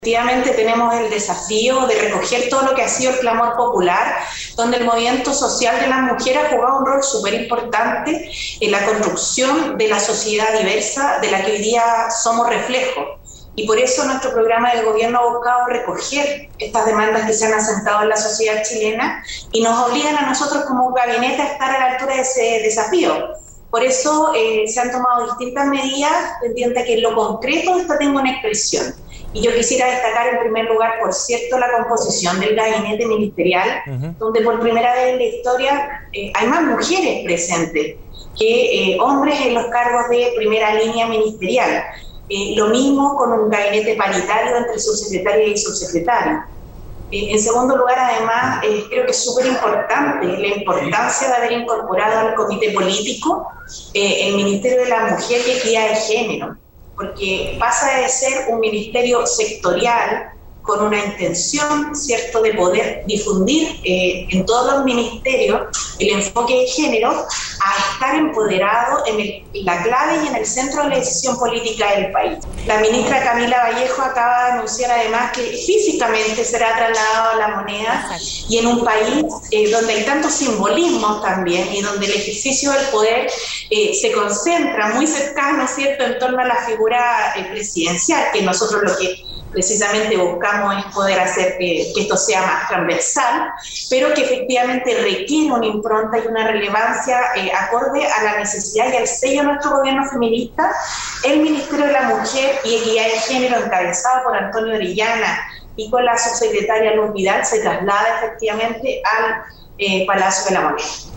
Efectivamente tenemos el desafío de recoger todo lo que ha sido el clamor popular, donde el movimiento social de las mujeres ha jugado un rol súper importante en la construcción de la sociedad diversa de la que hoy día somos reflejo. Y por eso nuestro programa de gobierno ha buscado recoger estas demandas que se han asentado en la sociedad chilena y nos obligan a nosotros como gabinete a estar a la altura de ese desafío. Por eso se han tomado distintas medidas pendientes que en lo concreto esto tenga una expresión. Y yo quisiera destacar en primer lugar, por cierto, la composición del gabinete ministerial, donde por primera vez en la historia hay más mujeres presentes que hombres en los cargos de primera línea ministerial. Lo mismo con un gabinete paritario entre subsecretarias y subsecretarios. En segundo lugar, además, creo que es súper importante la importancia de haber incorporado al comité político el Ministerio de la Mujer y Equidad de Género, porque pasa de ser un ministerio sectorial con una intención, ¿cierto?, de poder difundir en todos los ministerios el enfoque de género, a estar empoderado en la clave y en el centro de la decisión política del país. La ministra Camila Vallejo acaba de anunciar además que físicamente será trasladado a la moneda y en un país donde hay tantos simbolismos también y donde el ejercicio del poder se concentra muy cercano, ¿cierto?, en torno a la figura presidencial, que nosotros lo que precisamente buscamos es poder hacer que esto sea más transversal, pero que efectivamente requiere una impronta y una relevancia acorde a la necesidad y al sello de nuestro gobierno feminista. El Ministerio de la Mujer y Equidad de Género, encabezado por Antonio Orellana y con la subsecretaria Luz Vidal, se traslada efectivamente al Palacio de la Moneda.